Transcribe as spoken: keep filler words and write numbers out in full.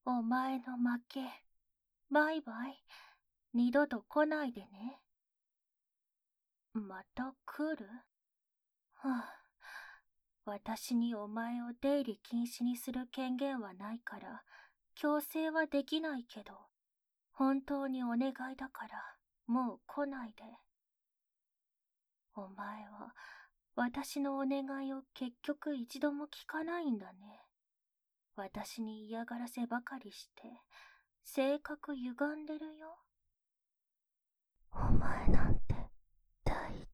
お前の負け。バイバイ。二度と来ないでね。また来る？はあ、私にお前を出入り禁止にする権限はないから、強制はできないけど、本当にお願いだから、もう来ないで。お前は、私のお願いを結局一度も聞かないんだね。私に嫌がらせばかりして、性格歪んでるよ。お前なんて、大